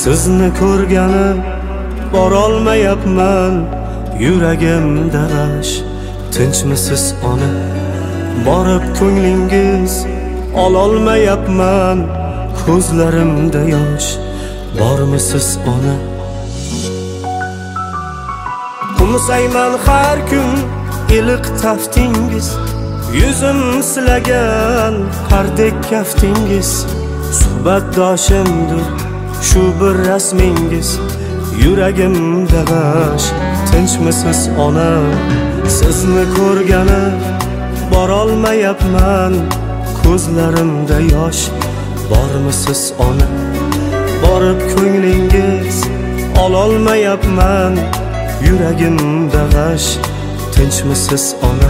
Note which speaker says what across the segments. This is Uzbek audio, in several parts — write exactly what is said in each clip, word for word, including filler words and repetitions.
Speaker 1: sizni ko'rgani borolmayapman, yuragimda g'ash. Tinchmisiz ona, borib ko'nglingiz ololmayapman, ko'zlarimda yosh. Bormisiz ona? Qo'msayman har kun iliq taftingiz, yuzim silagan qardek kaftingiz. Suhbatdoshimdir shu bir rasmingiz, yuragimda g'ash. Tinchmisiz ona, sizni ko'rgani borolmayapman, ko'zlarimda yosh. Bormisiz ona, borib ko'nglingiz ololmayapman, yuragimda g'ash. Tinchmisiz ona?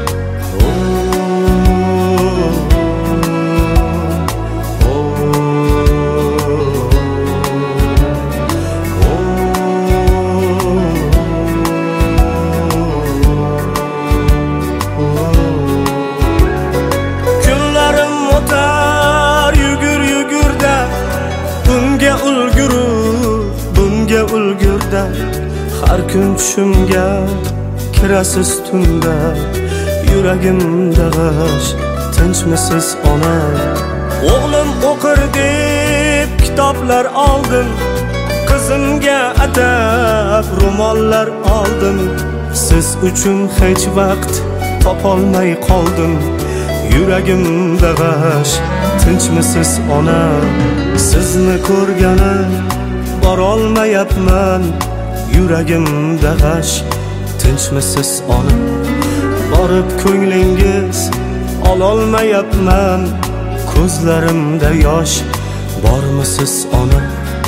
Speaker 1: Ulgurda har kun tushimga kirasiz tunda, yuragimda g'ash. Tinchmisiz ona? O'g'lim o'qir deb kitoblar oldim, qizimga atab ro'mollar oldim. Siz uchun hech vaqt topolmay qoldim, yuragimda g'ash. Tinchmisiz ona? Sizni ko'rgani borolmayapman, yuragimda g'ash. Tinchmisiz ona? Borib ko'nglingiz ololmayapman, ko'zlarimda yosh. Bormisiz ona?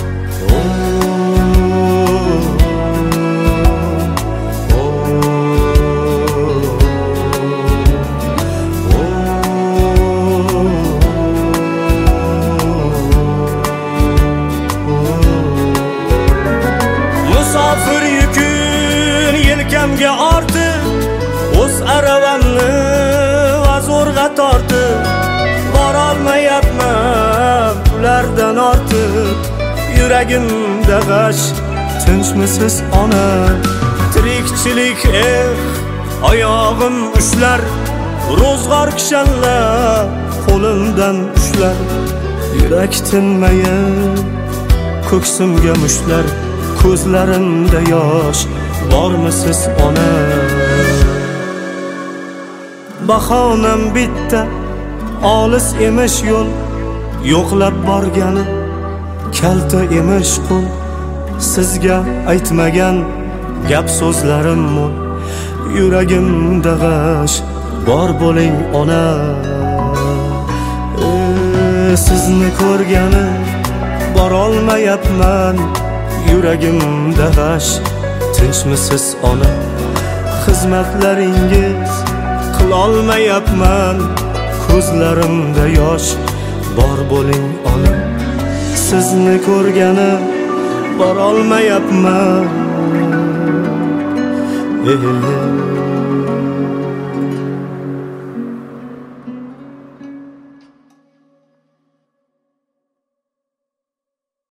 Speaker 1: Musofir yukun yelkamga ortib, o'z aravamni vazorga tortib, borolmayapman ulardan ortib, yuragimda g'ash. Tinchmisiz ona? Tirikchilik eh, oyog'im ushlar, ro'zg'or kishanlar qo'limdan ushlar. Yurak tinmayin ko'ksimga mushlar, ko'zlarimda yosh. Bormisiz ona? Bahonam bitta, olis emish yo'l, yo'qlab borgani kalta emish qo'l. Sizga aytmagan gap so'zlarim mo'l, yuragimda g'ash. Bor bo'ling ona. E, sizni ko'rgani borolmayapman, yuragimda g'ash. Tinchmisiz ona? Xizmatlaringiz qilolmayapman, ko'zlarimda yosh. Bor bo'ling ona. Sizni ko'rgani borolmayapman.